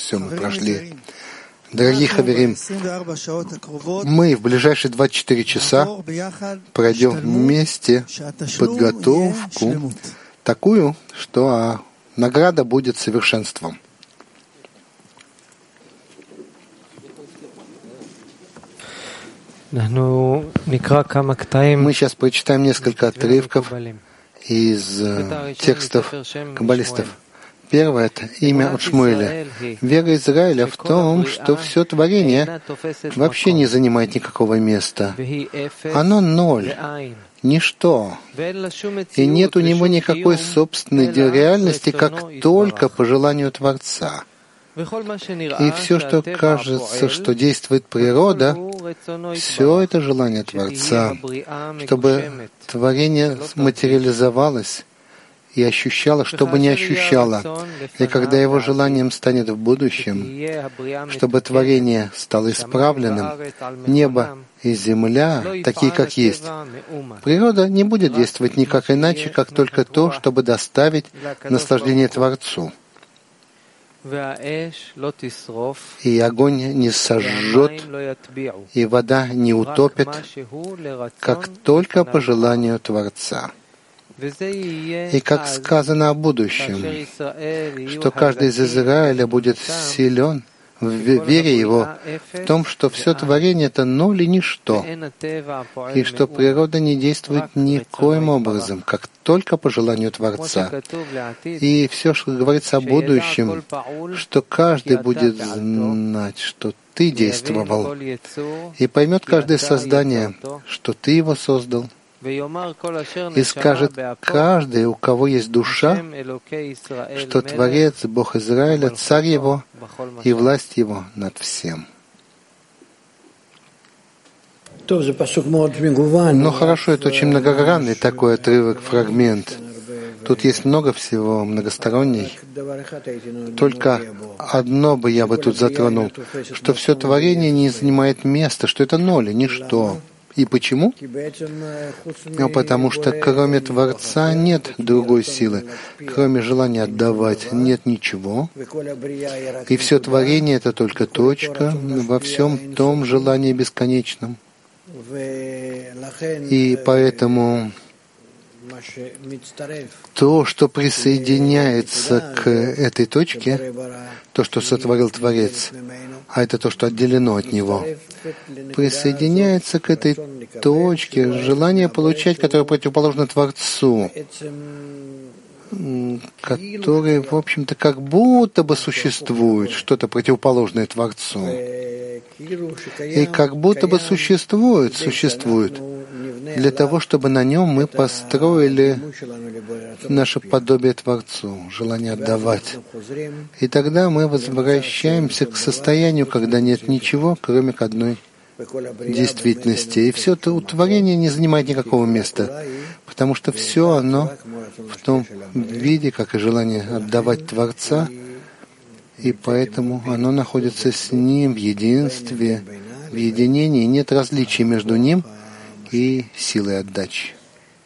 все мы прошли. Дорогие хаверим, мы в ближайшие 24 часа пройдем вместе подготовку такую, что награда будет совершенством. Мы сейчас прочитаем несколько отрывков из текстов каббалистов. Первое — это имя от Шмуэля. Вера Израиля в том, что все творение вообще не занимает никакого места. Оно ноль, ничто. И нет у него никакой собственной реальности, как только по желанию Творца. И все, что кажется, что действует природа, все это желание Творца, чтобы творение материализовалось и ощущало, что бы ни ощущало. И когда его желанием станет в будущем, чтобы творение стало исправленным, небо и земля, такие, как есть, природа не будет действовать никак иначе, как только то, чтобы доставить наслаждение Творцу. И огонь не сожжет, и вода не утопит, как только по желанию Творца. И как сказано о будущем, что каждый из Израиля будет силен в вере его в том, что все творение — это ноль и ничто, и что природа не действует никоим образом, как только по желанию Творца. И все, что говорится о будущем, что каждый будет знать, что ты действовал, и поймет каждое создание, что ты его создал. И скажет каждый, у кого есть душа, что Творец, Бог Израиля, Царь его и власть его над всем. Но хорошо, это очень многогранный такой отрывок, фрагмент. Тут есть много всего, многосторонний. Только одно бы я тут затронул, что все творение не занимает места, что это ноль, ничто. И почему? Потому что кроме Творца нет другой силы, кроме желания отдавать нет ничего. И все творение — это только точка во всем том желании бесконечном. И поэтому то, что присоединяется к этой точке, то, что сотворил Творец, а это то, что отделено от Него, присоединяется к этой точке желание получать, которое противоположно Творцу, который, в общем-то, как будто бы существует, что-то противоположное Творцу. И как будто бы существует для того, чтобы на нем мы построили наше подобие Творцу, желание отдавать. И тогда мы возвращаемся к состоянию, когда нет ничего, кроме одной действительности. И все это творение не занимает никакого места, потому что все оно в том виде, как и желание отдавать Творца, и поэтому оно находится с Ним в единстве, в единении, нет различий между Ним и силой отдачи.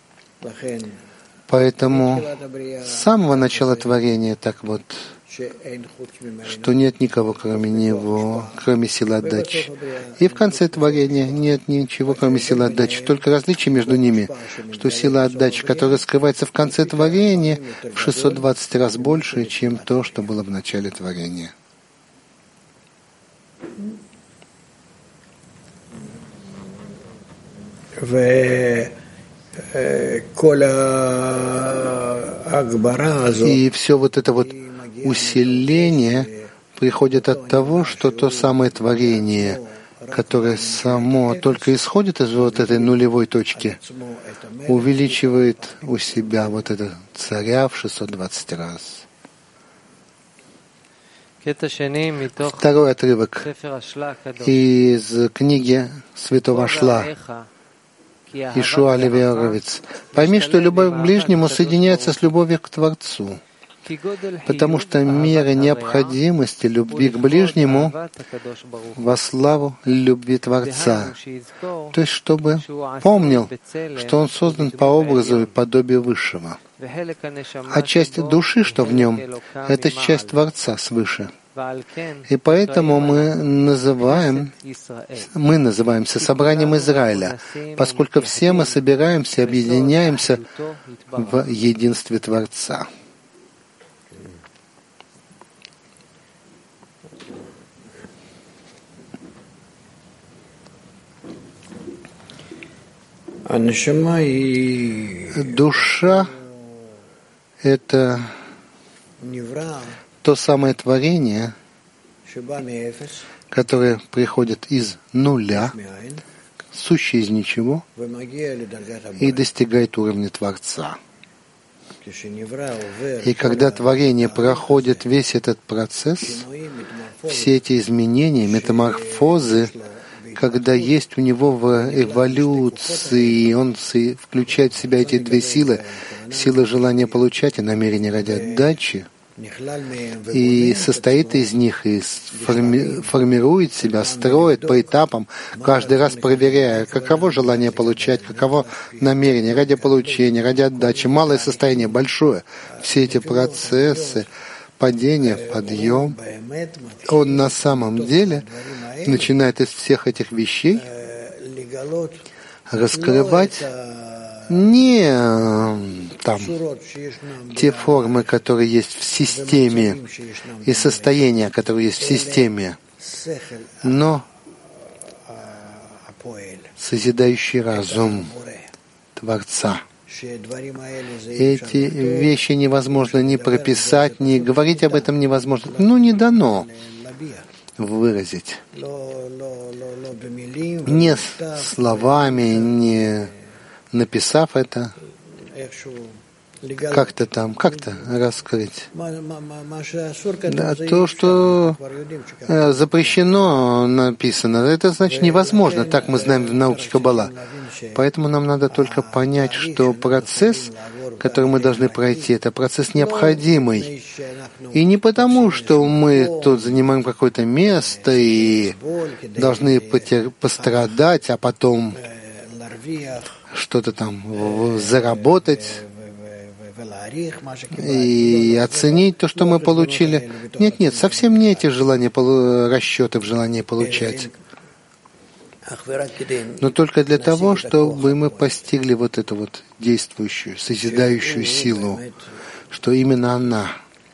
Поэтому с самого начала творения так вот, что нет никого, кроме Него, кроме силы отдачи. И в конце творения нет ничего, кроме силы отдачи. Только различие между ними, что сила отдачи, которая скрывается в конце творения, в 620 раз больше, чем то, что было в начале творения. И все вот это вот усиление приходит от того, что то самое творение, которое само только исходит из вот этой нулевой точки, увеличивает у себя вот это царя в 620 раз. Второй отрывок из книги Святого Ашла, Ишуа Левиоровец. «Пойми, что любовь к ближнему соединяется с любовью к Творцу, потому что мера необходимости любви к ближнему во славу любви Творца, то есть чтобы помнил, что он создан по образу и подобию Высшего. А часть души, что в нем, это часть Творца свыше. И поэтому мы называемся собранием Израиля, поскольку все мы собираемся, объединяемся в единстве Творца. Душа — это то самое творение, которое приходит из нуля, сущее из ничего, и достигает уровня Творца. И когда творение проходит весь этот процесс, все эти изменения, метаморфозы, когда есть у него в эволюции, он включает в себя эти две силы, сила желания получать и намерение ради отдачи, и состоит из них, и формирует себя, строит по этапам, каждый раз проверяя, каково желание получать, каково намерение ради получения, ради отдачи, малое состояние, большое. Все эти процессы, падение, подъем, он на самом деле начинает из всех этих вещей раскрывать не там те формы, которые есть в системе, и состояния, которые есть в системе, но созидающий разум Творца. Эти вещи невозможно ни прописать, ни говорить об этом невозможно. Не дано выразить. Не словами, не написав это, как-то раскрыть. Да, то, что запрещено, написано, это значит невозможно, так мы знаем в науке Каббала. Поэтому нам надо только понять, что процесс, который мы должны пройти, это процесс необходимый. И не потому, что мы тут занимаем какое-то место и должны пострадать, а потом что-то там заработать и оценить то, что мы получили. Нет, совсем не эти желания, расчеты в желании получать. Но только для того, чтобы мы постигли вот эту вот действующую, созидающую силу, что именно она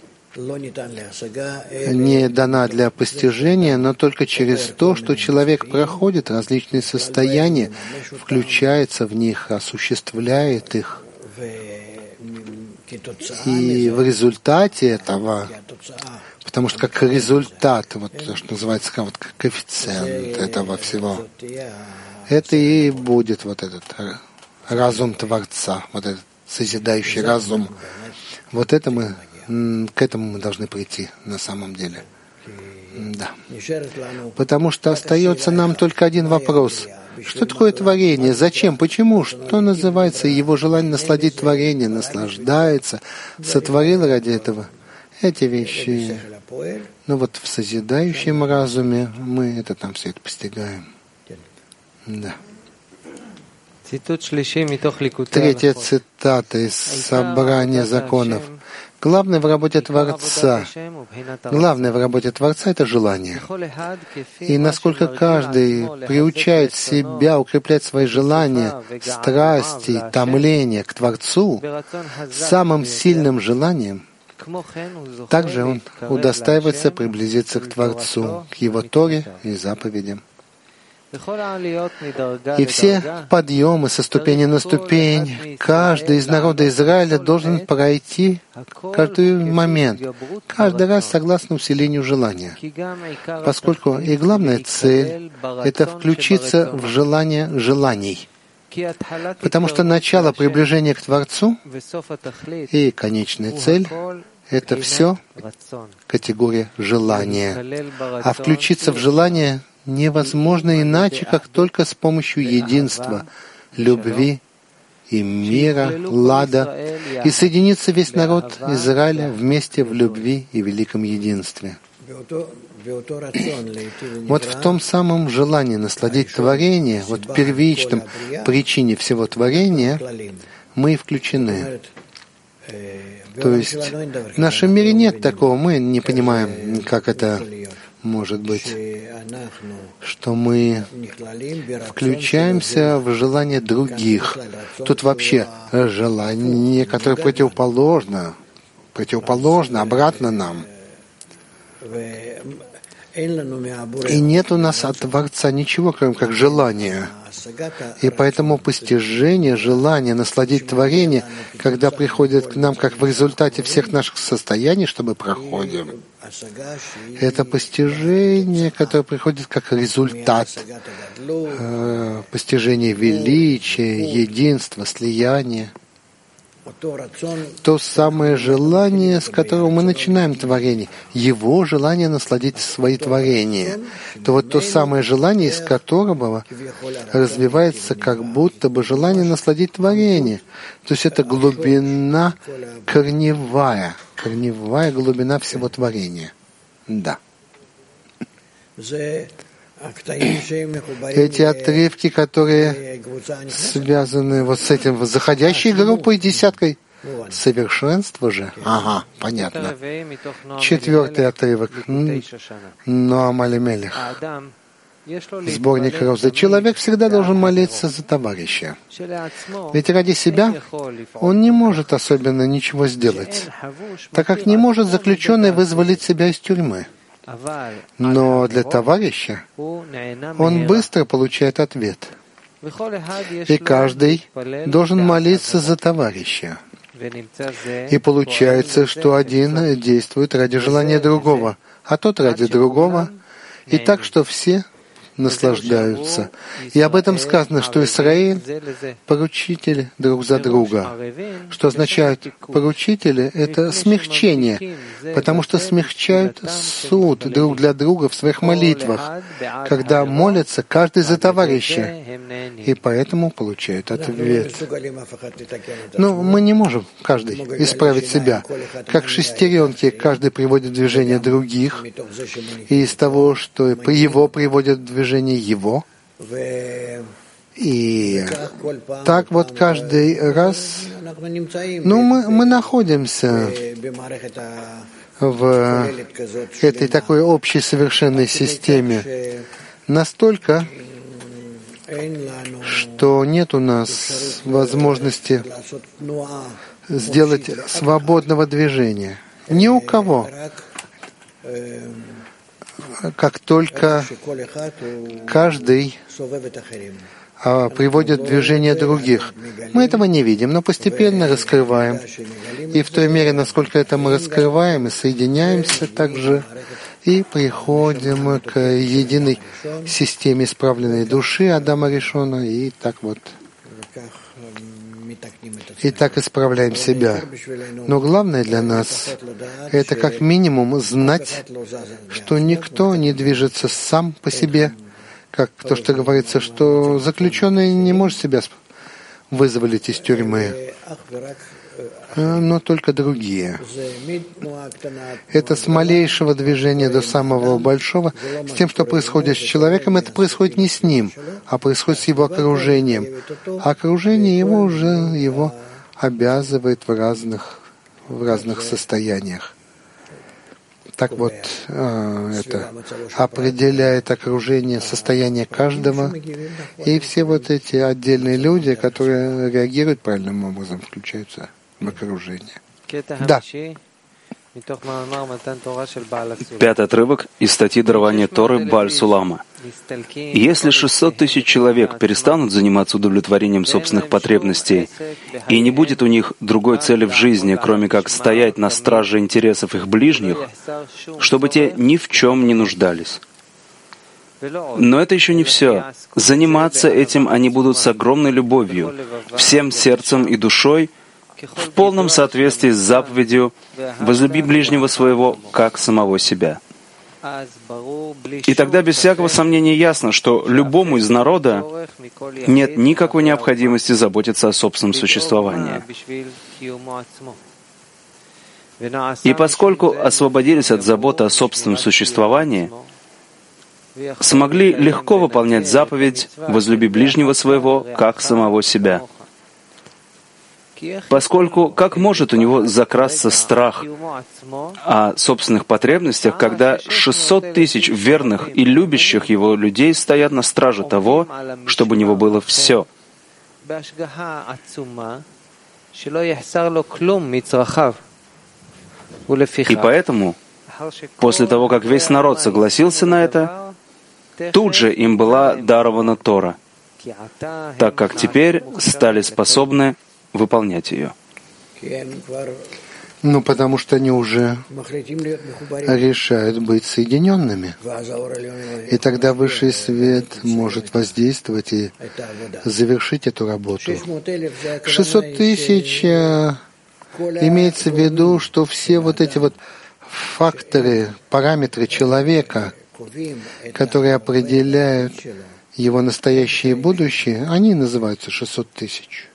не дана для постижения, но только через то, что человек проходит различные состояния, включается в них, осуществляет их. И в результате этого, потому что как результат, вот то, что называется вот как коэффициент этого всего, это и будет вот этот разум Творца, вот этот созидающий разум. Вот это к этому мы должны прийти на самом деле. Да. Потому что остается нам только один вопрос. Что такое творение? Зачем? Почему? Что называется его желание насладить творение? Наслаждается. Сотворил ради этого. Эти вещи. Но вот в созидающем разуме мы это там все это постигаем. Да. Третья цитата из собрания законов. Главное в работе Творца — это желание. И насколько каждый приучает себя укреплять свои желания, страсти, томления к Творцу самым сильным желанием, также он удостаивается приблизиться к Творцу, к Его Торе и заповедям. И все подъемы со ступени на ступень, каждый из народа Израиля должен пройти каждый момент, каждый раз согласно усилению желания, поскольку и главная цель — это включиться в желание желаний, потому что начало приближения к Творцу и конечная цель — это все категория желания, а включиться в желание невозможно иначе, как только с помощью единства, любви и мира, лада, и соединится весь народ Израиля вместе в любви и великом единстве. Вот в том самом желании насладить творение, вот в первичном причине всего творения, мы и включены. То есть в нашем мире нет такого, мы не понимаем, как это может быть, что мы включаемся в желание других. Тут вообще желание, которое противоположно, обратно нам. И нет у нас от Творца ничего, кроме как желания. И поэтому постижение, желание насладить творение, когда приходит к нам как в результате всех наших состояний, что мы проходим, это постижение, которое приходит как результат постижения величия, единства, слияния. То самое желание, с которого мы начинаем творение, его желание насладить свои творения, то вот то самое желание, из которого развивается как будто бы желание насладить творение. То есть это глубина корневая глубина всего творения. Да. Эти отрывки, которые связаны вот с этим заходящей группой, десяткой, совершенство же. Ага, понятно. 4-й отрывок. Ноам Алимелех. Сборник Розы. Человек всегда должен молиться за товарища. Ведь ради себя он не может особенно ничего сделать, так как не может заключенный вызволить себя из тюрьмы. Но для товарища он быстро получает ответ. И каждый должен молиться за товарища. И получается, что один действует ради желания другого, а тот ради другого, и так, что все наслаждаются. И об этом сказано, что Израиль — поручители друг за друга. Что означает поручители? Это смягчение, потому что смягчают суд друг для друга в своих молитвах, когда молятся каждый за товарища, и поэтому получают ответ. Но мы не можем каждый исправить себя. Как шестеренки, каждый приводит в движение других, и из того, что его приводят в движение его. И так вот каждый раз, мы находимся в этой такой общей совершенной системе настолько, что нет у нас возможности сделать свободного движения. Ни у кого. Как только каждый приводит в движение других. Мы этого не видим, но постепенно раскрываем. И в той мере, насколько это мы раскрываем и соединяемся также, и приходим к единой системе исправленной души Адама Ришона, и так вот. И так исправляем себя. Но главное для нас — это как минимум знать, что никто не движется сам по себе, как то, что говорится, что заключенный не может себя вызволить из тюрьмы, но только другие. Это с малейшего движения до самого большого, с тем, что происходит с человеком, это происходит не с ним, а происходит с его окружением. А окружение его уже его обязывает в разных состояниях. Так вот, это определяет окружение, состояние каждого, и все вот эти отдельные люди, которые реагируют правильным образом, включаются в окружение. Да. 5-й отрывок из статьи «Дарование Торы» Бааль Сулама. Если 600 тысяч человек перестанут заниматься удовлетворением собственных потребностей, и не будет у них другой цели в жизни, кроме как стоять на страже интересов их ближних, чтобы те ни в чем не нуждались. Но это еще не все. Заниматься этим они будут с огромной любовью, всем сердцем и душой, в полном соответствии с заповедью «Возлюби ближнего своего, как самого себя». И тогда без всякого сомнения ясно, что любому из народа нет никакой необходимости заботиться о собственном существовании. И поскольку освободились от заботы о собственном существовании, смогли легко выполнять заповедь «Возлюби ближнего своего, как самого себя». Поскольку как может у него закрасться страх о собственных потребностях, когда 600 тысяч верных и любящих его людей стоят на страже того, чтобы у него было все? И поэтому, после того, как весь народ согласился на это, тут же им была дарована Тора, так как теперь стали способны выполнять ее. Ну, потому что они уже решают быть соединенными. И тогда высший свет может воздействовать и завершить эту работу. 600 тысяч имеется в виду, что все вот эти вот факторы, параметры человека, которые определяют его настоящее и будущее, они называются 600 тысяч.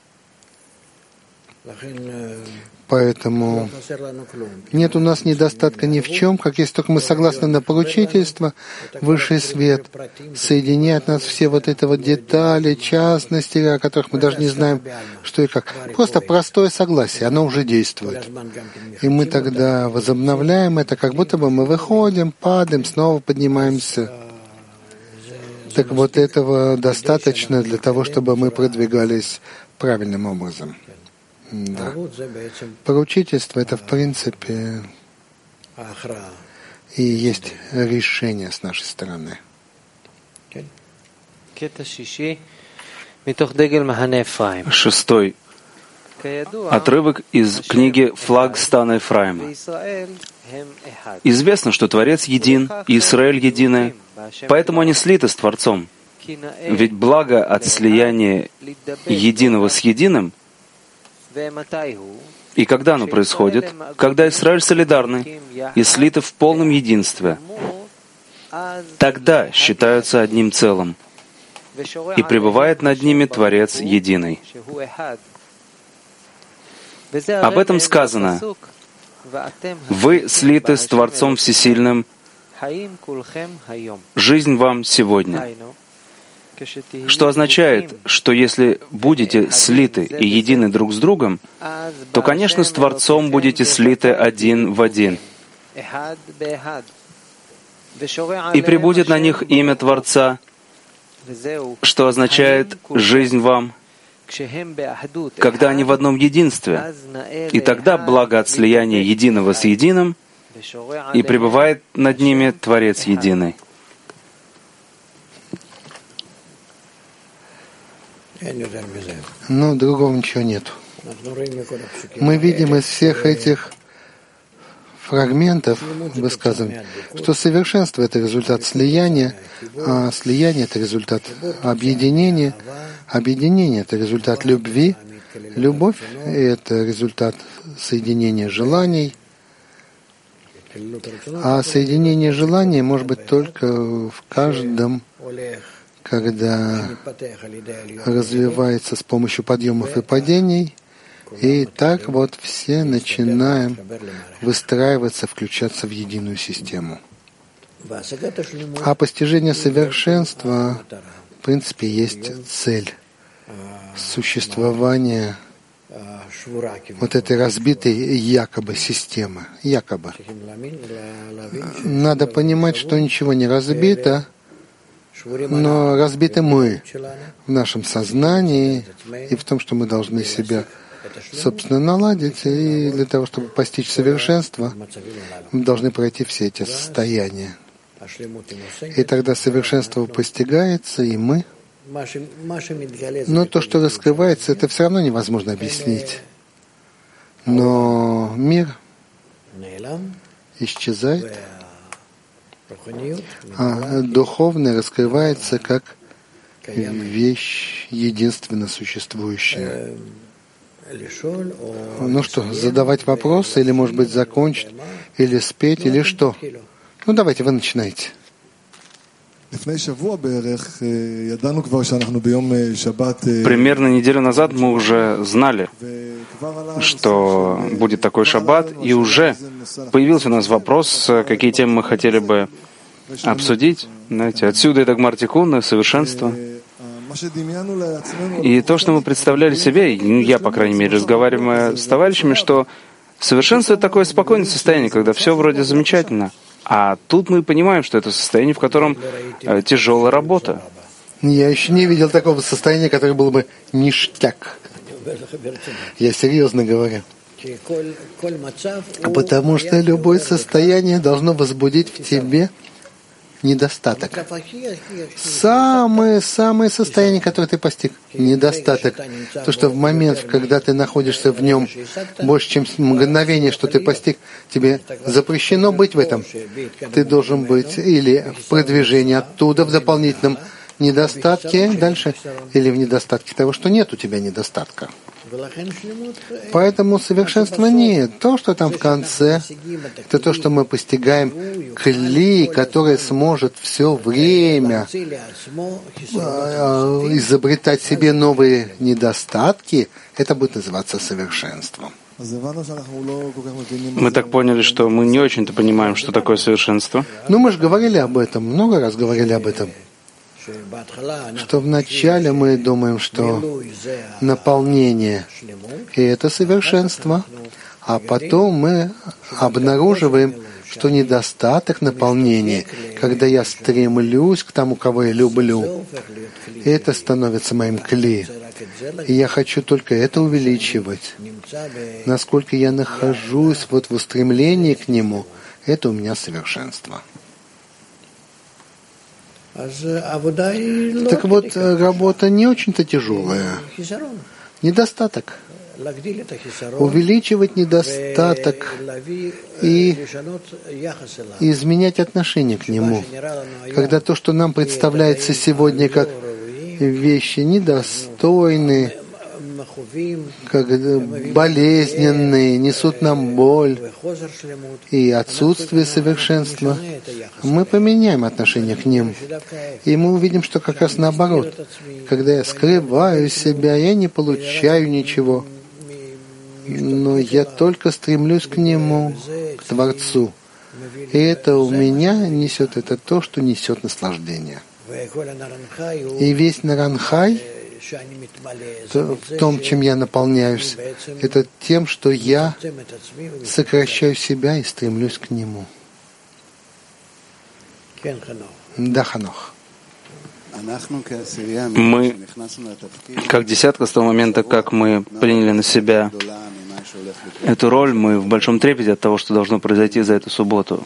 Поэтому нет у нас недостатка ни в чем, как если только мы согласны на поручительство, высший свет соединяет нас все вот эти вот детали, частности, о которых мы даже не знаем, что и как. Просто простое согласие, оно уже действует. И мы тогда возобновляем это, как будто бы мы выходим, падаем, снова поднимаемся. Так вот этого достаточно для того, чтобы мы продвигались правильным образом. Да. Поручительство — это, в принципе, и есть решение с нашей стороны. Шестой отрывок из книги «Флаг стана Ефраима». Известно, что Творец един, и Израиль единый, поэтому они слиты с Творцом. Ведь благо от слияния единого с единым. И когда оно происходит? Когда Израиль солидарны и слиты в полном единстве, тогда считаются одним целым, и пребывает над ними Творец единый. Об этом сказано: «Вы слиты с Творцом Всесильным, жизнь вам сегодня». Что означает, что если будете слиты и едины друг с другом, то, конечно, с Творцом будете слиты один в один. И прибудет на них имя Творца, что означает «жизнь вам», когда они в одном единстве. И тогда благо от слияния единого с единым, и пребывает над ними Творец единый. Но другого ничего нет. Мы видим из всех этих фрагментов высказываний, что совершенство — это результат слияния, а слияние — это результат объединения, объединение — это результат любви, любовь — это результат соединения желаний, а соединение желаний может быть только в каждом, когда развивается с помощью подъемов и падений, и так вот все начинаем выстраиваться, включаться в единую систему. А постижение совершенства, в принципе, есть цель существования вот этой разбитой якобы системы. Якобы. Надо понимать, что ничего не разбито, но разбиты мы в нашем сознании и в том, что мы должны себя, собственно, наладить. И для того, чтобы постичь совершенство, мы должны пройти все эти состояния. И тогда совершенство постигается, и мы. Но то, что раскрывается, это все равно невозможно объяснить. Но мир исчезает, а духовное раскрывается как вещь единственно существующая. Ну что, задавать вопросы, или, может быть, закончить, или спеть, или что? Ну, давайте, вы начинайте. Примерно неделю назад мы уже знали, что будет такой шаббат, и уже появился у нас вопрос, какие темы мы хотели бы обсудить. Знаете, отсюда и Дагмар Тикун, совершенство. И то, что мы представляли себе, я, по крайней мере, разговаривая с товарищами, что совершенство — это такое спокойное состояние, когда все вроде замечательно. А тут мы понимаем, что это состояние, в котором тяжелая работа. Я еще не видел такого состояния, которое было бы ништяк. Я серьезно говорю. Потому что любое состояние должно возбудить в тебе недостаток. Самое состояние, которое ты постиг, недостаток. То, что в момент, когда ты находишься в нем больше, чем мгновение, что ты постиг, тебе запрещено быть в этом. Ты должен быть или в продвижении оттуда, в дополнительном недостатке дальше, или в недостатке того, что нет у тебя недостатка. Поэтому совершенства нет. То, что там в конце, это то, что мы постигаем кли, который сможет все время изобретать себе новые недостатки, это будет называться совершенством. Мы так поняли, что мы не очень-то понимаем, что такое совершенство. Ну, мы же говорили об этом, много раз говорили об этом. Что вначале мы думаем, что наполнение — и это совершенство, а потом мы обнаруживаем, что недостаток наполнения, когда я стремлюсь к тому, кого я люблю, это становится моим кли. И я хочу только это увеличивать. Насколько я нахожусь вот в устремлении к нему, это у меня совершенство. Так вот, работа не очень-то тяжелая. Недостаток. Увеличивать недостаток и изменять отношение к нему. Когда то, что нам представляется сегодня как вещи недостойные, как болезненные, несут нам боль и отсутствие совершенства, мы поменяем отношение к ним. И мы увидим, что как раз наоборот. Когда я скрываю себя, я не получаю ничего, но я только стремлюсь к Нему, к Творцу. И это у меня несет, это то, что несет наслаждение. И весь Наранхай, в том, чем я наполняюсь, это тем, что я сокращаю себя и стремлюсь к Нему. Да, Ханох. Мы, как десятка, с того момента, как мы приняли на себя эту роль, мы в большом трепете от того, что должно произойти за эту субботу.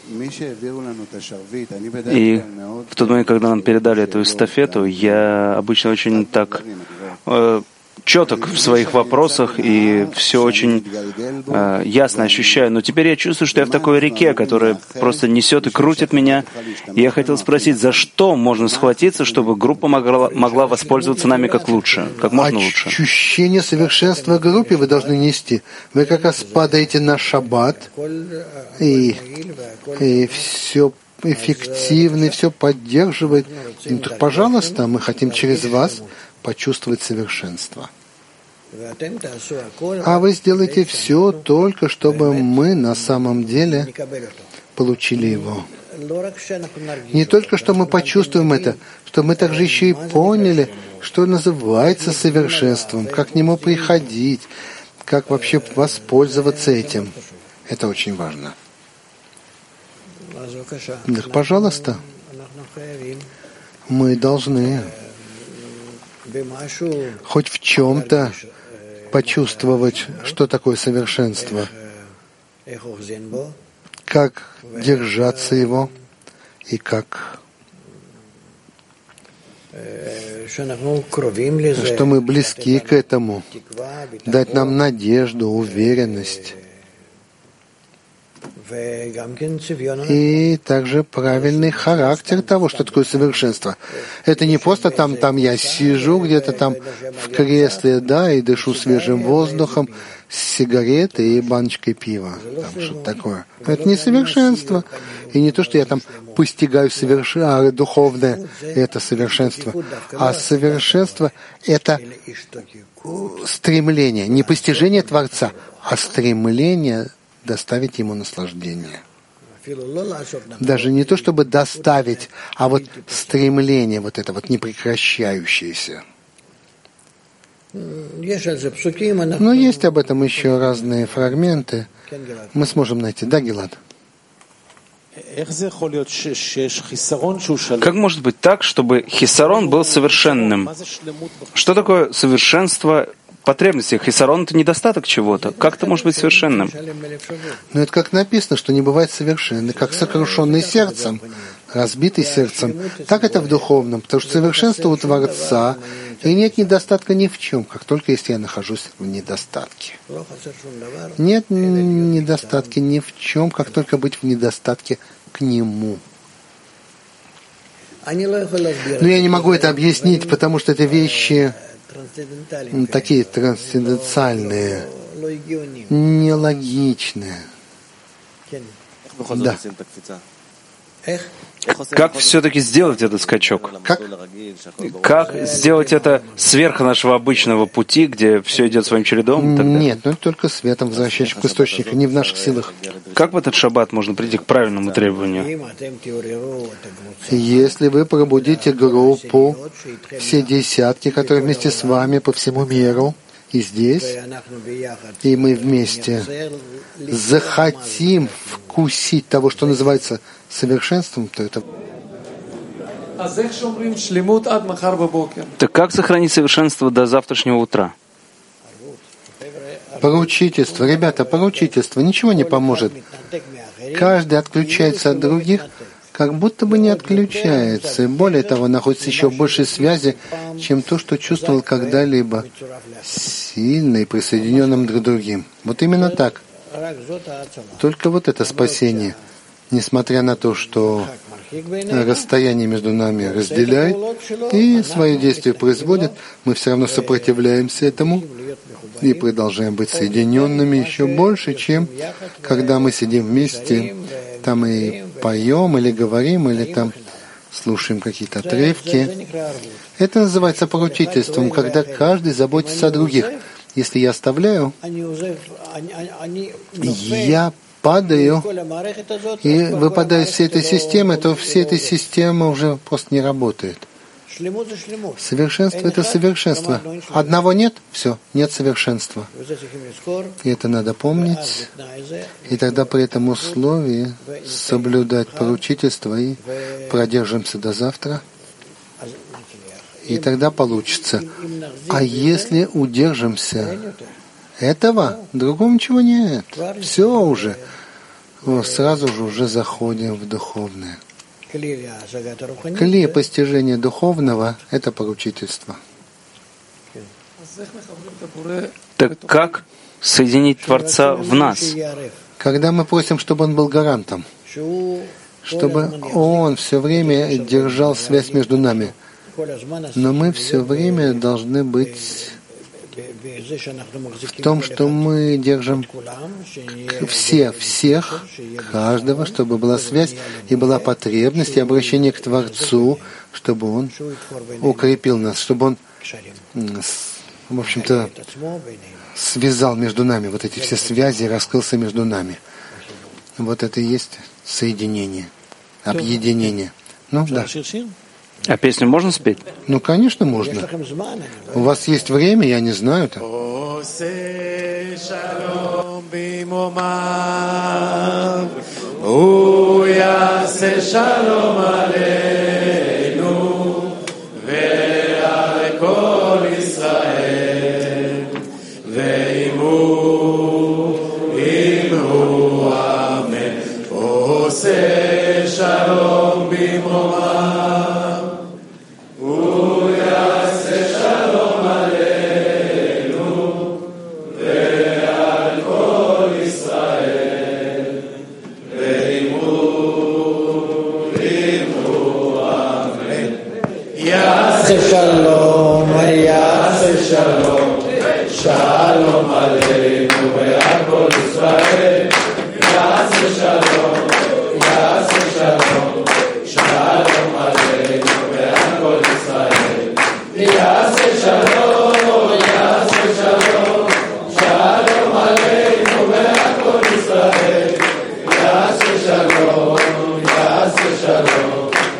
И в тот момент, когда нам передали эту эстафету, я обычно очень так четок в своих вопросах и все очень ясно ощущаю. Но теперь я чувствую, что я в такой реке, которая просто несет и крутит меня. И я хотел спросить, за что можно схватиться, чтобы группа могла воспользоваться нами как лучше, как можно лучше? Ощущение совершенства группе вы должны нести. Вы как раз падаете на шаббат, и все эффективно, и все поддерживает. Ну, так, пожалуйста, мы хотим через вас почувствовать совершенство. А вы сделаете все только, чтобы мы на самом деле получили его. Не только, что мы почувствуем это, что мы также еще и поняли, что называется совершенством, как к нему приходить, как вообще воспользоваться этим. Это очень важно. Так, пожалуйста, мы должны хоть в чем-то почувствовать, что такое совершенство, как держаться его и как, что мы близки к этому, дать нам надежду, уверенность. И также правильный характер того, что такое совершенство. Это не просто там я сижу где-то там в кресле, да, и дышу свежим воздухом с сигаретой и баночкой пива. Там что-то такое. Это не совершенство. И не то, что я там постигаю духовное, это совершенство. А совершенство — это стремление, не постижение Творца, а стремление доставить ему наслаждение. Даже не то, чтобы доставить, а вот стремление, вот это вот непрекращающееся. Но есть об этом еще разные фрагменты. Мы сможем найти. Да, Гилад? Как может быть так, чтобы хисарон был совершенным? Что такое совершенство потребностей? Хисарон — это недостаток чего-то. Как это может быть совершенным? Но это как написано, что не бывает совершенный, как сокрушенный сердцем, разбитый сердцем. Так это в духовном, потому что совершенство у Творца, и нет недостатка ни в чем, как только если я нахожусь в недостатке. Нет недостатка ни в чем, как только быть в недостатке к Нему. Но я не могу это объяснить, потому что это вещи такие трансцендентальные, нелогичные. Да. Как все-таки сделать этот скачок? Как сделать это сверх нашего обычного пути, где все идет своим чередом? Нет, но это только светом, возвращающим к источнику, не в наших силах. Как в этот шаббат можно прийти к правильному требованию? Если вы пробудите группу, все десятки, которые вместе с вами по всему миру, и здесь, и мы вместе захотим вкусить того, что называется совершенством, то это... Так как сохранить совершенство до завтрашнего утра? Поручительство. Ребята, поручительство. Ничего не поможет. Каждый отключается от других, как будто бы не отключается. И более того, находится еще в большей связи, чем то, что чувствовал когда-либо, сильно и присоединенным друг к другим. Вот именно так. Только вот это спасение. Несмотря на то, что расстояние между нами разделяет и свои действия производит, мы все равно сопротивляемся этому и продолжаем быть соединенными еще больше, чем когда мы сидим вместе, там и поем, или говорим, или там слушаем какие-то отрывки. Это называется поручительством, когда каждый заботится о других. Если я оставляю, я падаю и выпадаю из всей этой системы, то вся эта система уже просто не работает. Совершенство — это совершенство. Одного нет — все, нет совершенства. И это надо помнить, и тогда при этом условии соблюдать поручительство и продержимся до завтра, и тогда получится. А если удержимся этого, другого ничего нет. Все уже. Сразу же уже заходим в духовное. Клей постижения духовного — это поручительство. Так как соединить Творца в нас? Когда мы просим, чтобы Он был гарантом, чтобы Он все время держал связь между нами, но мы все время должны быть в том, что мы держим всех, каждого, чтобы была связь и была потребность и обращение к Творцу, чтобы Он укрепил нас, чтобы Он, в общем-то, связал между нами вот эти все связи, раскрылся между нами. Вот это и есть соединение, объединение. Ну да. А песню можно спеть? Ну, конечно, можно. У вас есть время, я не знаю это.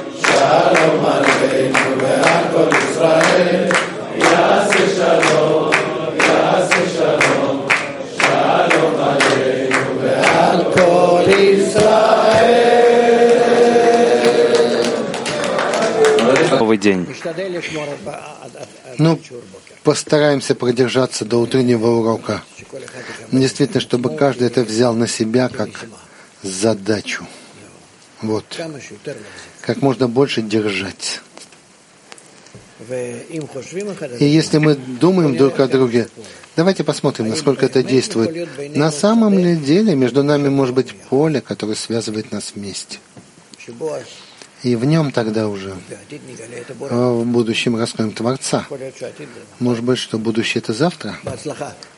Shalom aleinu ve'al kol Yisrael, yaseh shalom. первый день. Ну, постараемся продержаться до утреннего урока. Действительно, чтобы каждый это взял на себя как задачу. Вот. Как можно больше держать. И если мы думаем друг о друге, давайте посмотрим, насколько это действует. На самом ли деле между нами может быть поле, которое связывает нас вместе. И в нем тогда уже в будущем раскроем Творца. Может быть, что будущее — это завтра.